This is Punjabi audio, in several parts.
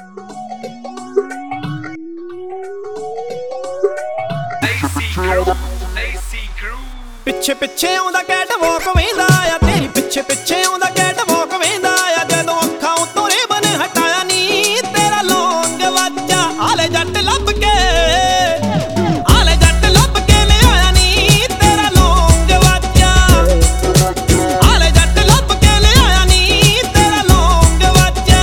ਪਿੱਛੇ ਪਿੱਛੇ ਆਉਂਦਾ ਕੈਟ ਵਾਕ ਵੇਂਦਾ ਆ, ਤੇਰੀ ਪਿੱਛੇ ਪਿੱਛੇ ਆਉਂਦਾ ਕੈਟ ਵਾਕ ਵੇਂਦਾ ਆ। ਜਦੋਂ ਅੱਖਾਂ ਉਤੋਂ ਰੇਬਨ ਹਟਾਇਆ ਨੀ ਤੇਰਾ ਲੌਂਗ ਵਾਜਾ ਆਲੇ ਜੱਟ ਲੱਭ ਕੇ, ਆਲੇ ਜੱਟ ਲੱਭ ਕੇ ਲਿਆਇਆ ਨੀ ਤੇਰਾ ਲੌਂਗ ਵਾਜਾ, ਆਲੇ ਜੱਟ ਲੱਭ ਕੇ ਲਿਆਇਆ ਨੀ ਤੇਰਾ ਲੌਂਗ ਵਾਜਾ।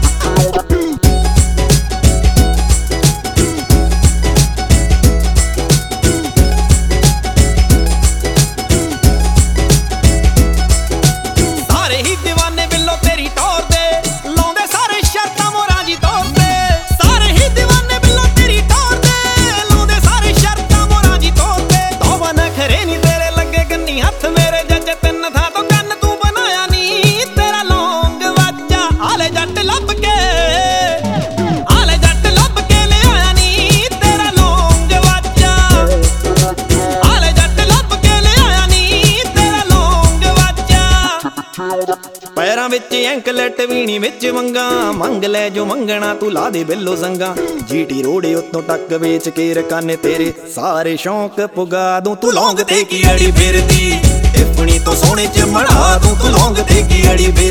ਸਾਰੇ ਹੀ دیਵਾਨੇ ਬਿੱਲੋ ਤੇਰੀ ਟੌਰ ਦੇ ਲਾਉਂਦੇ ਸਾਰੇ ਸ਼ਰਤਾਂ ਮੋਰਾਂ ਜੀ ਤੌਰ ਤੇ, ਸਾਰੇ ਹੀ دیਵਾਨੇ ਬਿੱਲੋ ਤੇਰੀ ਟੌਰ ਦੇ ਲਾਉਂਦੇ ਸਾਰੇ ਸ਼ਰਤਾਂ ਮੋਰਾਂ ਜੀ ਤੌਰ ਤੇ। ਤੋਬਾ ਨਖਰੇ ਨੀ ਤੇਰੇ ਲੱਗੇ ਗੰਨੀ ਹੱਥ ਮੇਰੇ ਜੱਜ ਤਿੰਨ ਥਾਂ ਤੋਂ ਕੰਨ ਤੂੰ ਬਣਾਇਆ ਨੀ ਤੇਰਾ ਲੌਂਗ ਵਾਜਾ ਆਲੇ ਜੱਟ ਲੱਭ ਕੇ, ਆਲੇ ਜੱਟ ਲੱਭ ਕੇ ਲਿਆਇਆ ਨੀ ਤੇਰਾ ਲੌਂਗ ਵਾਜਾ, ਆਲੇ ਜੱਟ ਲੱਭ ਕੇ ਲਿਆਇਆ ਨੀ ਤੇਰਾ ਲੌਂਗ ਵਾਜਾ। ਪੈਰਾਂ ਵਿੱਚ ਐਂਕਲੈਟ ਵੀਣੀ ਵਿੱਚ ਵੰਗਾ ਮੰਗ ਲੈ ਜੋ ਮੰਗਣਾ ਤੂੰ ਲਾ ਦੇ ਬਿੱਲੋ ਸੰਗਾ। ਜੀਟੀ ਰੋੜੇ ਉੱਤੋਂ ਟੱਕ ਵੇਚ ਕੇ ਰਕਾਨੇ ਤੇਰੇ ਸਾਰੇ ਸ਼ੌਂਕ ਪੁਗਾ ਦੂੰ। ਤੂੰ ਲੌਂਗ ਤੇ ਕੀ ਅੜੀ ਫਿਰਦੀ ਇਫਣੀ ਤੋਂ ਸੋਹਣੇ ਚ ਮੜਾ ਦੂੰ, ਤੂੰ ਲੌਂਗ ਤੇ ਕੀ ਅੜੀ